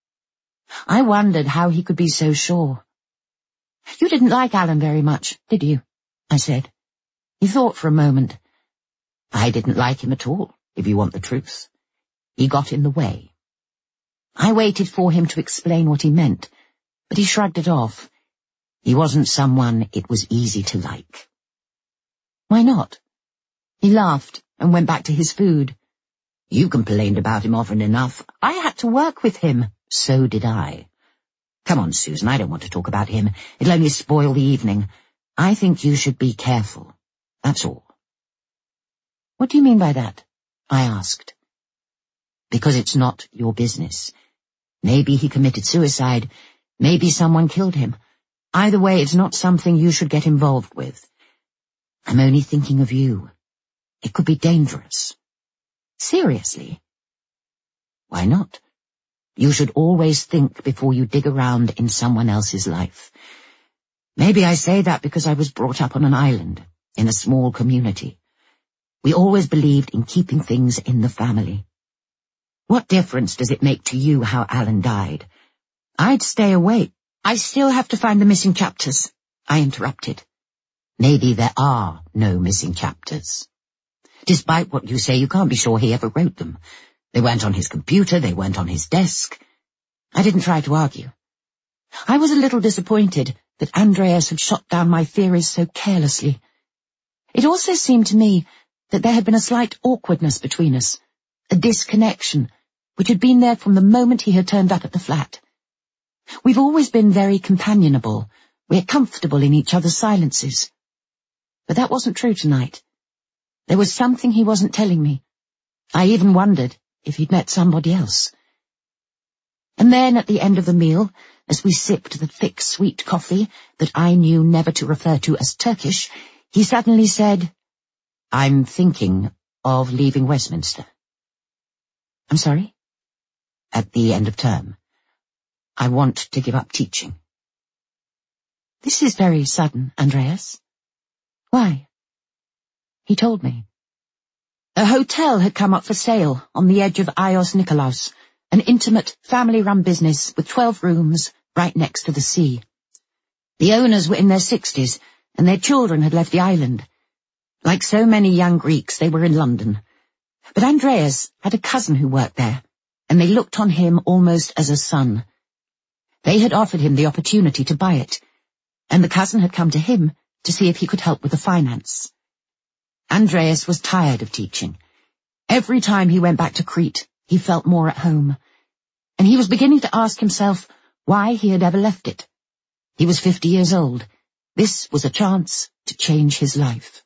I wondered how he could be so sure. "You didn't like Alan very much, did you?" I said. He thought for a moment. "I didn't like him at all, if you want the truth. He got in the way." I waited for him to explain what he meant, but he shrugged it off. He wasn't someone it was easy to like. "Why not?" He laughed and went back to his food. "You complained about him often enough. I had to work with him. So did I. Come on, Susan, I don't want to talk about him. It'll only spoil the evening. I think you should be careful. That's all." "What do you mean by that?" I asked. "Because it's not your business. Maybe he committed suicide. Maybe someone killed him. Either way, it's not something you should get involved with. I'm only thinking of you. It could be dangerous." "Seriously?" "Why not? You should always think before you dig around in someone else's life. Maybe I say that because I was brought up on an island, in a small community. We always believed in keeping things in the family. What difference does it make to you how Alan died? I'd stay away." "I still have to find the missing chapters," I interrupted. "Maybe there are no missing chapters. Despite what you say, you can't be sure he ever wrote them. They weren't on his computer, they weren't on his desk." I didn't try to argue. I was a little disappointed that Andreas had shot down my theories so carelessly. It also seemed to me that there had been a slight awkwardness between us, a disconnection, which had been there from the moment he had turned up at the flat. We've always been very companionable. We're comfortable in each other's silences. But that wasn't true tonight. There was something he wasn't telling me. I even wondered if he'd met somebody else. And then at the end of the meal, as we sipped the thick, sweet coffee that I knew never to refer to as Turkish, he suddenly said, "I'm thinking of leaving Westminster." "I'm sorry?" "At the end of term. I want to give up teaching." "This is very sudden, Andreas." "Why?" He told me. A hotel had come up for sale on the edge of Ios Nikolaos, an intimate, family-run business with 12 rooms right next to the sea. The owners were in their 60s, and their children had left the island. Like so many young Greeks, they were in London. But Andreas had a cousin who worked there, and they looked on him almost as a son. They had offered him the opportunity to buy it, and the cousin had come to him to see if he could help with the finance. Andreas was tired of teaching. Every time he went back to Crete, he felt more at home, and he was beginning to ask himself why he had ever left it. He was 50 years old. This was a chance to change his life.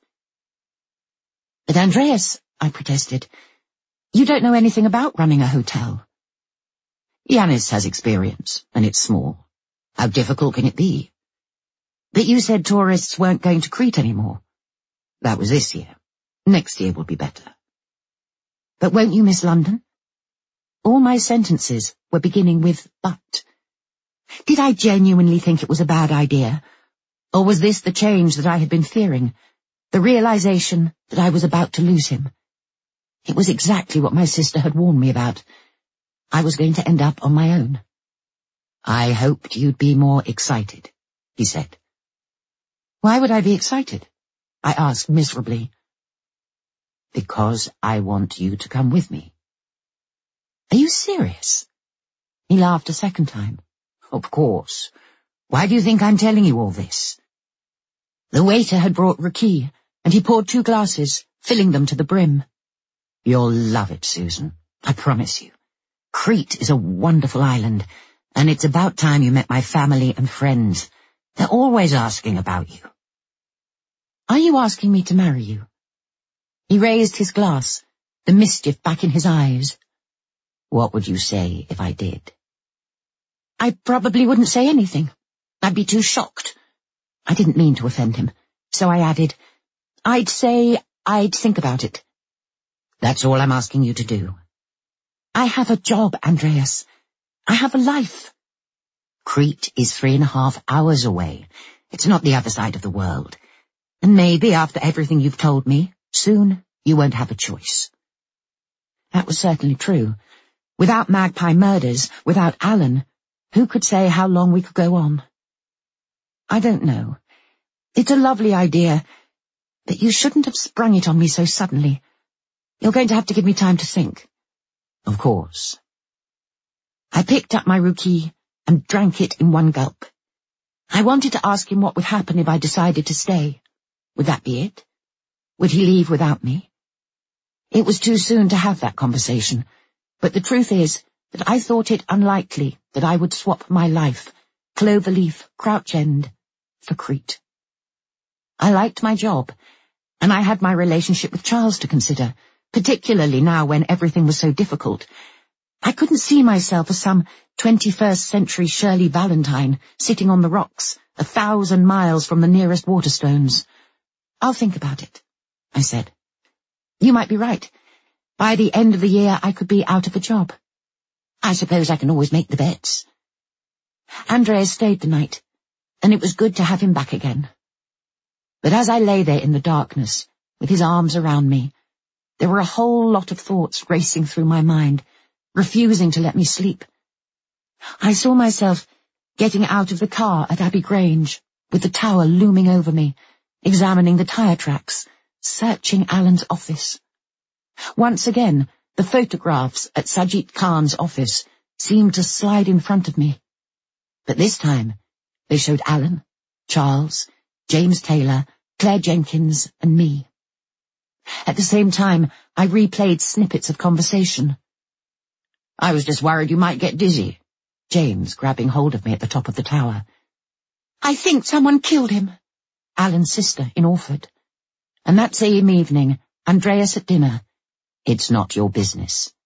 "But Andreas," I protested, "you don't know anything about running a hotel." "Yanis has experience, and it's small. How difficult can it be?" "But you said tourists weren't going to Crete anymore." "That was this year. Next year will be better." "But won't you miss London?" All my sentences were beginning with "but." Did I genuinely think it was a bad idea? Or was this the change that I had been fearing, the realization that I was about to lose him? It was exactly what my sister had warned me about. I was going to end up on my own. "I hoped you'd be more excited," he said. "Why would I be excited?" I asked miserably. "Because I want you to come with me." "Are you serious?" He laughed a second time. "Of course. Why do you think I'm telling you all this?" The waiter had brought raki, and he poured 2 glasses, filling them to the brim. "You'll love it, Susan. I promise you. Crete is a wonderful island, and it's about time you met my family and friends. They're always asking about you." "Are you asking me to marry you?" He raised his glass, the mischief back in his eyes. "What would you say if I did?" "I probably wouldn't say anything. I'd be too shocked." I didn't mean to offend him, so I added, "I'd say I'd think about it." "That's all I'm asking you to do." "I have a job, Andreas. I have a life." "Crete is 3.5 hours away. It's not the other side of the world. And maybe after everything you've told me, soon you won't have a choice." That was certainly true. Without Magpie Murders, without Alan, who could say how long we could go on? "I don't know. It's a lovely idea, but you shouldn't have sprung it on me so suddenly. You're going to have to give me time to think." "Of course." I picked up my raki and drank it in one gulp. I wanted to ask him what would happen if I decided to stay. Would that be it? Would he leave without me? It was too soon to have that conversation, but the truth is that I thought it unlikely that I would swap my life, Cloverleaf, Crouch End, for Crete. I liked my job, and I had my relationship with Charles to consider, particularly now when everything was so difficult. I couldn't see myself as some 21st century Shirley Valentine sitting on the rocks 1,000 miles from the nearest Waterstones. "I'll think about it," I said. "You might be right. By the end of the year I could be out of a job. I suppose I can always make the bets." Andreas stayed the night, and it was good to have him back again. But as I lay there in the darkness, with his arms around me, there were a whole lot of thoughts racing through my mind, refusing to let me sleep. I saw myself getting out of the car at Abbey Grange, with the tower looming over me, examining the tyre tracks, searching Alan's office. Once again, the photographs at Sajid Khan's office seemed to slide in front of me. But this time, they showed Alan, Charles, James Taylor, Claire Jenkins, and me. At the same time, I replayed snippets of conversation. "I was just worried you might get dizzy," James grabbing hold of me at the top of the tower. "I think someone killed him," Alan's sister in Orford. And that same evening, Andreas at dinner. "It's not your business."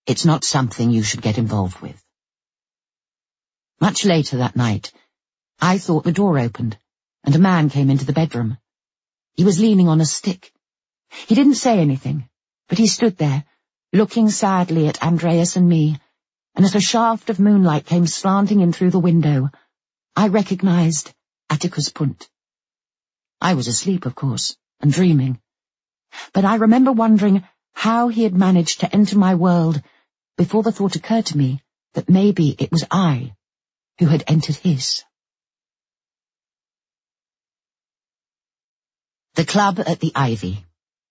It's not something you should get involved with. Much later that night, I thought the door opened, and a man came into the bedroom. He was leaning on a stick. He didn't say anything, but he stood there, looking sadly at Andreas and me, and as a shaft of moonlight came slanting in through the window, I recognized Atticus Punt. I was asleep, of course, and dreaming, but I remember wondering how he had managed to enter my world before the thought occurred to me that maybe it was I who had entered his. The Club at the Ivy.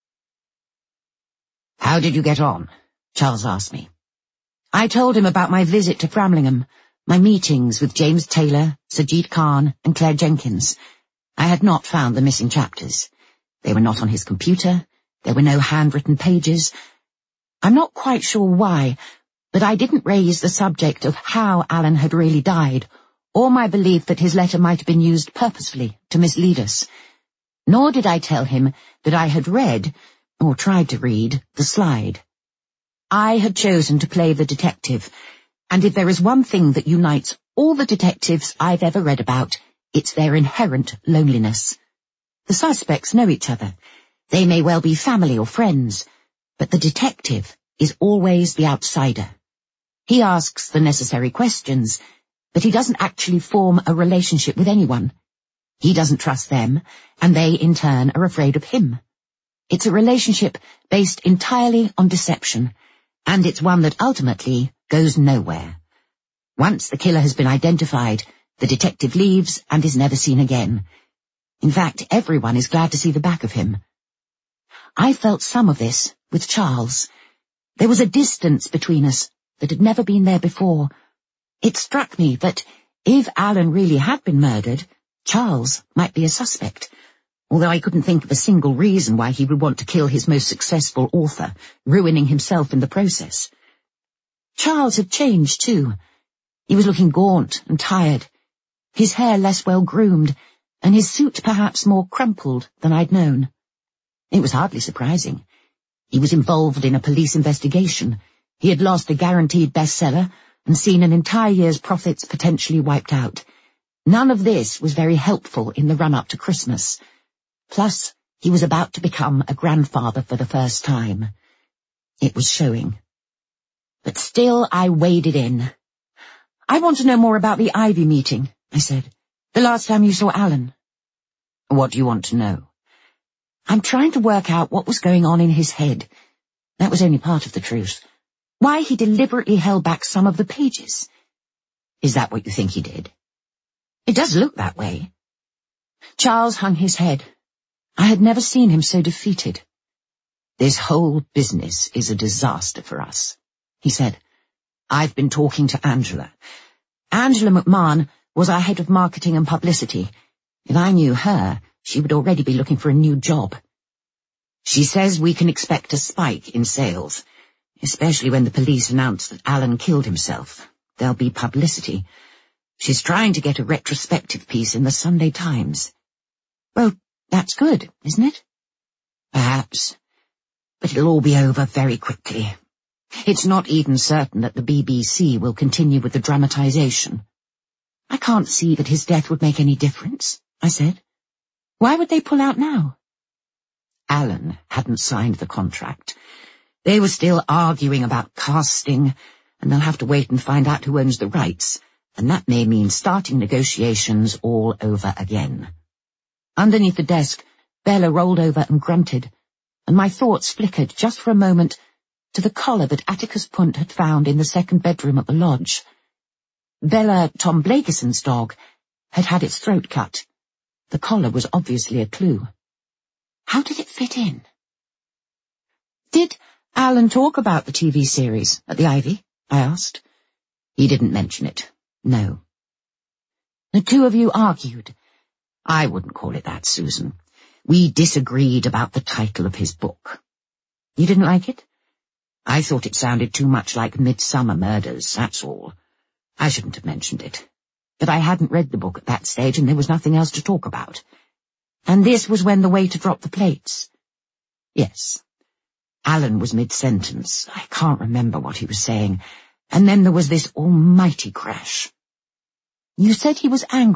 "How did you get on?" Charles asked me. I told him about my visit to Framlingham, my meetings with James Taylor, Sajid Khan, and Claire Jenkins. I had not found the missing chapters. They were not on his computer. There were no handwritten pages. I'm not quite sure why, but I didn't raise the subject of how Alan had really died, or my belief that his letter might have been used purposefully to mislead us. Nor did I tell him that I had read, or tried to read, the slide. I had chosen to play the detective, and if there is one thing that unites all the detectives I've ever read about, it's their inherent loneliness. The suspects know each other. They may well be family or friends, but the detective is always the outsider. He asks the necessary questions, but he doesn't actually form a relationship with anyone. He doesn't trust them, and they in turn are afraid of him. It's a relationship based entirely on deception, and it's one that ultimately goes nowhere. Once the killer has been identified, the detective leaves and is never seen again. In fact, everyone is glad to see the back of him. I felt some of this with Charles. There was a distance between us that had never been there before. It struck me that if Alan really had been murdered, Charles might be a suspect, although I couldn't think of a single reason why he would want to kill his most successful author, ruining himself in the process. Charles had changed, too. He was looking gaunt and tired, his hair less well groomed, and his suit perhaps more crumpled than I'd known. It was hardly surprising. He was involved in a police investigation. He had lost a guaranteed bestseller and seen an entire year's profits potentially wiped out. None of this was very helpful in the run-up to Christmas. Plus, he was about to become a grandfather for the first time. It was showing. But still I waded in. "I want to know more about the Ivy meeting," I said. "The last time you saw Alan." "What do you want to know?" I'm trying to work out what was going on in his head. That was only part of the truth. Why he deliberately held back some of the pages. "Is that what you think he did?" "It does look that way." Charles hung his head. I had never seen him so defeated. "This whole business is a disaster for us," he said. "I've been talking to Angela. Angela McMahon was our head of marketing and publicity. If I knew her, she would already be looking for a new job. She says we can expect a spike in sales, especially when the police announce that Alan killed himself. There'll be publicity. She's trying to get a retrospective piece in the Sunday Times." "Well, that's good, isn't it?" "Perhaps, but it'll all be over very quickly. It's not even certain that the BBC will continue with the dramatization." "I can't see that his death would make any difference," I said. "Why would they pull out now?" Alan hadn't signed the contract. They were still arguing about casting, and they'll have to wait and find out who owns the rights, and that may mean starting negotiations all over again. Underneath the desk, Bella rolled over and grunted, and my thoughts flickered just for a moment to the collar that Atticus Punt had found in the second bedroom at the lodge. Bella, Tom Blakison's dog, had had its throat cut. The collar was obviously a clue. How did it fit in? "Did Alan talk about the TV series at the Ivy?" I asked. "He didn't mention it, no." "The two of you argued?" "I wouldn't call it that, Susan. We disagreed about the title of his book." "You didn't like it?" "I thought it sounded too much like Midsummer Murders, that's all. I shouldn't have mentioned it. But I hadn't read the book at that stage, and there was nothing else to talk about." "And this was when the waiter dropped the plates?" "Yes. Alan was mid-sentence. I can't remember what he was saying. And then there was this almighty crash. You said he was angry.